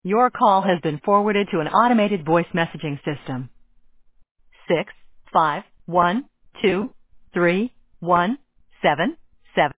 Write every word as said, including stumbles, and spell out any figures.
Your call has been forwarded to an automated voice messaging system. Six five one two three one seven